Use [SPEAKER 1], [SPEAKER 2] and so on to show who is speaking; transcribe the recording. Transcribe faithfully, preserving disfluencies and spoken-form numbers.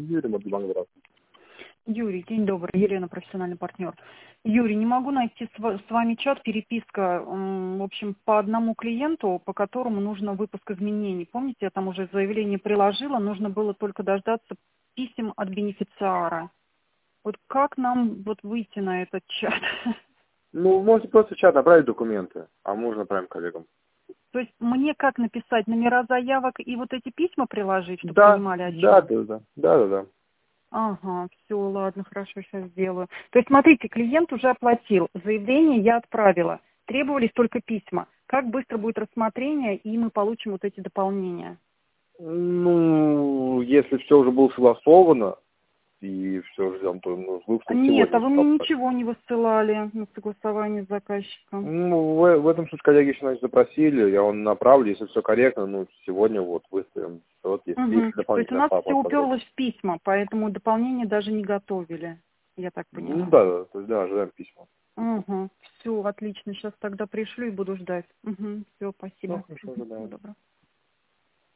[SPEAKER 1] Юрий Мобилбанк, здравствуйте.
[SPEAKER 2] Юрий, день добрый. Елена, профессиональный партнер. Юрий, не могу найти с ва- с вами чат, переписка, м, в общем, по одному клиенту, по которому нужно выпуск изменений. Помните, я там уже заявление приложила, нужно было только дождаться писем от бенефициара. Вот как нам вот выйти на этот чат?
[SPEAKER 1] Ну, можете просто в чат направить документы, а мы уже направим коллегам.
[SPEAKER 2] То есть мне как написать номера заявок и вот эти письма приложить, чтобы
[SPEAKER 1] Да,
[SPEAKER 2] понимали, о чем?
[SPEAKER 1] да, да, да, да, да, да.
[SPEAKER 2] Ага, все, ладно, хорошо, сейчас сделаю. То есть, смотрите, клиент уже оплатил, заявление я отправила, требовались только письма. Как быстро будет рассмотрение, и мы получим вот эти дополнения?
[SPEAKER 1] Ну, если все уже было согласовано, и все ждем, то ну, выпуск
[SPEAKER 2] Нет,
[SPEAKER 1] сегодня.
[SPEAKER 2] а вы мне ничего не высылали на согласование с заказчиком.
[SPEAKER 1] Ну, в, в этом случае коллеги еще значит, запросили, я вам направлю, если все корректно, ну, сегодня вот выставим. Вот, если
[SPEAKER 2] Угу.
[SPEAKER 1] есть
[SPEAKER 2] То есть у
[SPEAKER 1] дополнительная
[SPEAKER 2] нас
[SPEAKER 1] папа,
[SPEAKER 2] все
[SPEAKER 1] подробно.
[SPEAKER 2] уперлось в письма, поэтому дополнения даже не готовили, я так
[SPEAKER 1] Ну,
[SPEAKER 2] поняла.
[SPEAKER 1] да, да, то есть, да, ожидаем письма.
[SPEAKER 2] Угу. Все, отлично, сейчас тогда пришлю и буду ждать. Угу. Все,
[SPEAKER 1] Ну,
[SPEAKER 2] спасибо.
[SPEAKER 1] хорошо,
[SPEAKER 2] Угу.
[SPEAKER 1] ожидаем.
[SPEAKER 2] Всего доброго.